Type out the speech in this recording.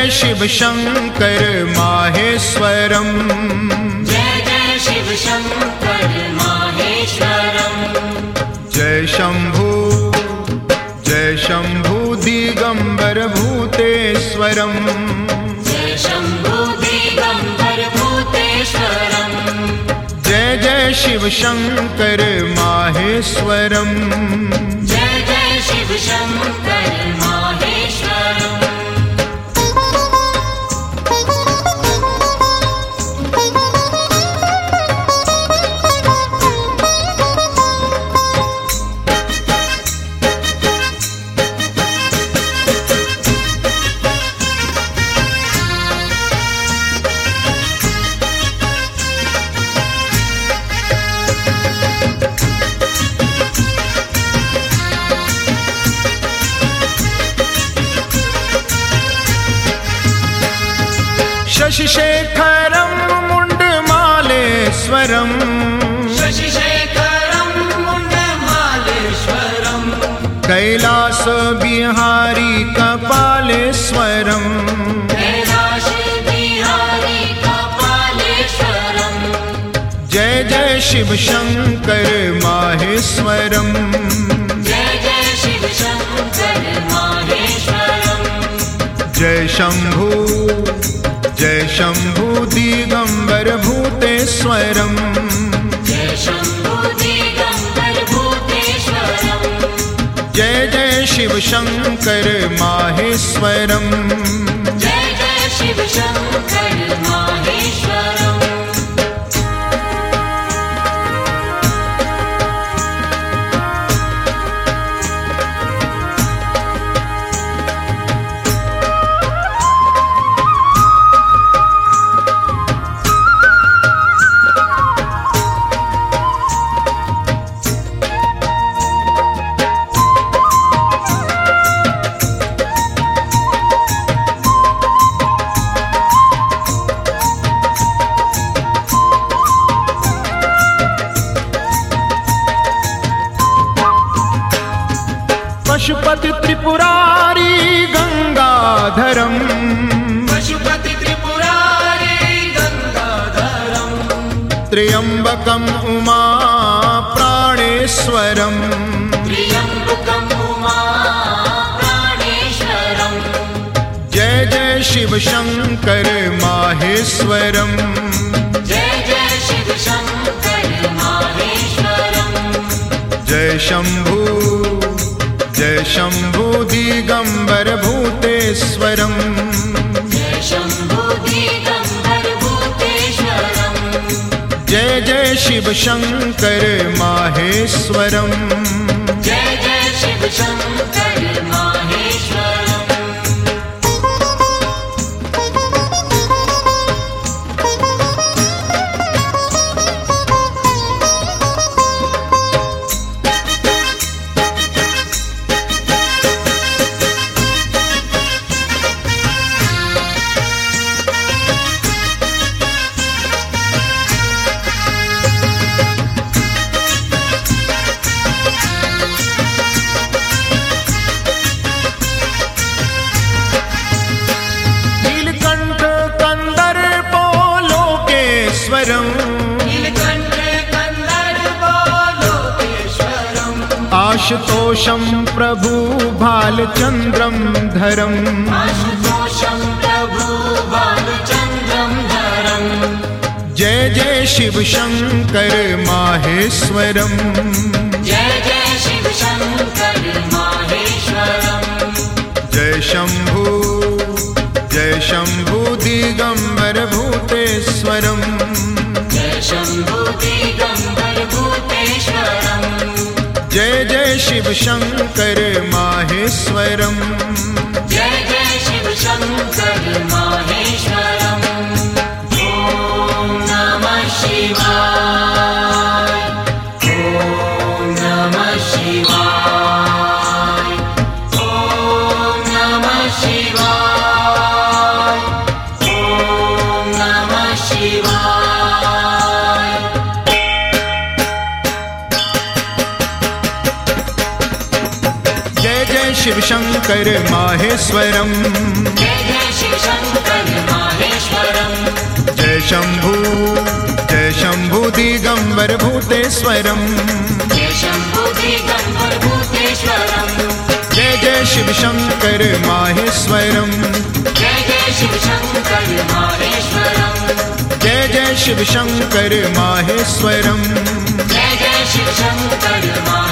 जय शिव शंकर माहेश्वरम। जय जय शिव शंकर माहेश्वरम। जय शंभु दिगंबर भूतेश्वरम। जय शंभु दिगंबर भूतेश्वरम। जय जय शिव शंकर माहेश्वरम। जय जय शिव शंकर माहेश्वरम। शशिशेखरं मुण्डमालेश्वरम्। शशिशेखरं मुण्डमालेश्वरम्। कैलास बिहारी कपालेश्वरम्। कैलास बिहारी कपालेश्वरम्। जय जय शिव शंकर माहेश्वरम्। जय जय शिव शंकर माहेश्वरम्। जय शंभु दिगंबर भूतेश्वरम। जय शंभु दिगंबर भूतेश्वरम। जय जय शिव शंकर माहेश्वरम। जय जय शिव शंकर माहेश्वरम। पशुपति त्रिपुरारी गंगाधरम। पशुपति त्रिपुरारी गंगाधरम। त्र्यंबकम उमा प्राणेश्वरम। त्र्यंबकम उमा प्राणेश्वरम। जय जय शिव शंकर माहेश्वरम। जय जय शिव शंकर माहेश्वरम। जय शंभु दिगंबर भूतेश्वरम। जय शंभु दिगंबर भूतेश्वरम। जय जय शिव शंकर माहेश्वरम। जय जय शिव शंकर माहेश्वरम। आशुतोषं प्रभु भालचंद्रम धरम। आशुतोषं प्रभु भालचंद्रम धरम। जय जय शिव शंकर माहेश्वरम। जय जय शिव शंकर माहेश्वरम। जय शंभु दिगंबर भूतेश्वरम। जय शंभु दिगंबर भूतेश्वरम। जय जय शिव शंकर माहेश्वरम। जय जय शिव शंकर माहेश्वरम। ओम नमः शिवाय। ओम नमः शिवाय। ओम नमः शिवाय। ओम नमः शिवाय। शिव शंकर माहेश्वरम। जय जय शिव शंकर शम्भु दिगम्बर भूतेश्वरम् जय शम्भो दिगम्बर भूतेश्वरम् जय जय शिव शंकर माहेश्वरम् जय जय शिव शंकर माहेश्वरम् जय जय शिव शंकर माहेश्वरम् जय जय शिव शंकर